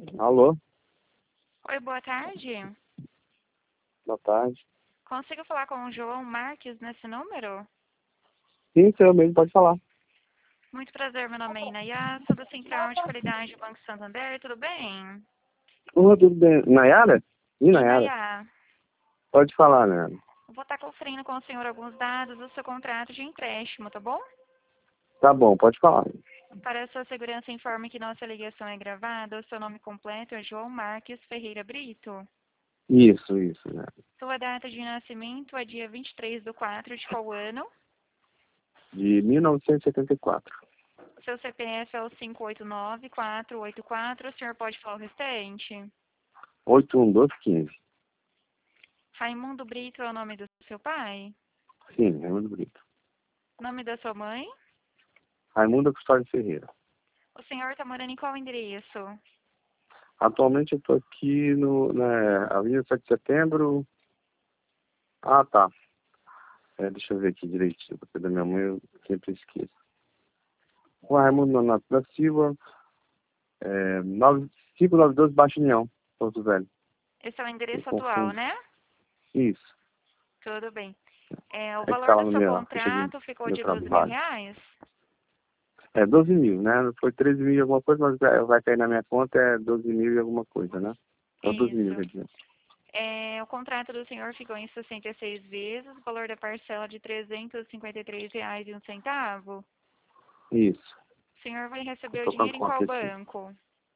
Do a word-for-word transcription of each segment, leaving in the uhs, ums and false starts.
Alô, Oi, boa tarde. boa tarde. Consigo falar com o João Marques nesse número? Sim, seu mesmo, pode falar. Muito prazer, meu nome é Inaya, sou da Central de Qualidade do Banco Santander, tudo bem? Oi, tudo bem? Nayara? Ih, Nayara? Inaya, Pode falar, Nayara. vou estar conferindo com o senhor alguns dados do seu contrato de empréstimo, tá bom? Tá bom, pode falar. Para a sua segurança, informe que nossa ligação é gravada. O seu nome completo é João Marques Ferreira Brito. Isso, isso, Nayara. Sua data de nascimento é dia vinte e três de quatro de qual ano? De mil novecentos e setenta e quatro. Seu C P F é o cinco oito nove quatro oito quatro. O senhor pode falar o restante? oito um doze quinze. Raimundo Brito é o nome do seu pai? Sim, Raimundo Brito. Nome da sua mãe? Raimundo Custódio Ferreira. O senhor está morando em qual endereço? Atualmente eu tô aqui no, na Avenida sete de Setembro. Ah, tá. É, deixa eu ver aqui direitinho, porque da minha mãe eu sempre esqueço. O Raimundo Nonato da Silva, é, cinco nove doze Baixo União, Porto Velho. Esse é o Eu endereço atual, confundo. né? Isso. Tudo bem. É, o É que valor tá lá do no seu meu, ficha de contrato ficou meu de doze mil trabalho. reais? É doze mil, né? Foi treze mil e alguma coisa, mas vai vai cair na minha conta é doze mil e alguma coisa, né? É doze mil, Isso. quer dizer. É, o contrato do senhor ficou em sessenta e seis vezes, o valor da parcela de trezentos e cinquenta e três reais e um centavo. Isso. O senhor vai Eu receber o tô com a dinheiro em qual conta aqui. banco?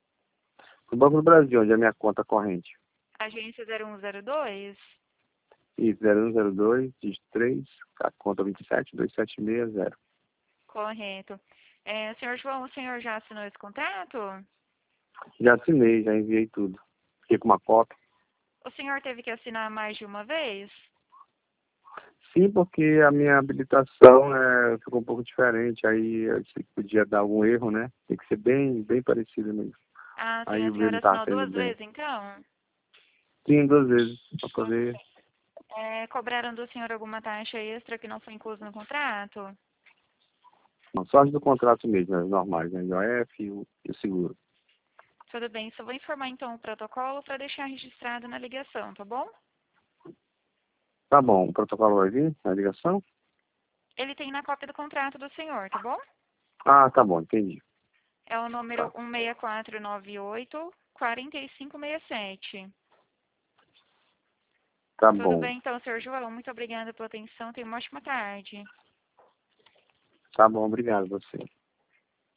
O Banco do Brasil, onde é a minha conta corrente. Agência zero um zero dois? Isso, zero um zero dois, dígito três, a conta vinte e sete, dois sete seis zero. Correto. É, senhor João, o senhor já assinou esse contrato? Já assinei, já enviei tudo. Fiquei com uma cópia. O senhor teve que assinar mais de uma vez? Sim, porque a minha habilitação é, ficou um pouco diferente. Aí eu disse que podia dar algum erro, né? Tem que ser bem, bem parecido mesmo. Ah, sim, Aí a o meu senhora não tá assinou sendo duas bem. vezes, então? Sim, duas vezes, pra poder. É, cobraram do senhor alguma taxa extra que não foi inclusa no contrato? Não, só as do contrato mesmo, as normais, né? I O F e o, e o seguro. Tudo bem, só vou informar então o protocolo para deixar registrado na ligação, tá bom? Tá bom, o protocolo vai vir na ligação? Ele tem na cópia do contrato do senhor, tá bom? Ah, tá bom, entendi. É o número Tá, um seis quatro nove oito, quatro cinco seis sete. tá Tudo bom. bem, então, senhor João, muito obrigada pela atenção, tenha uma ótima tarde. Tá bom, obrigado a você.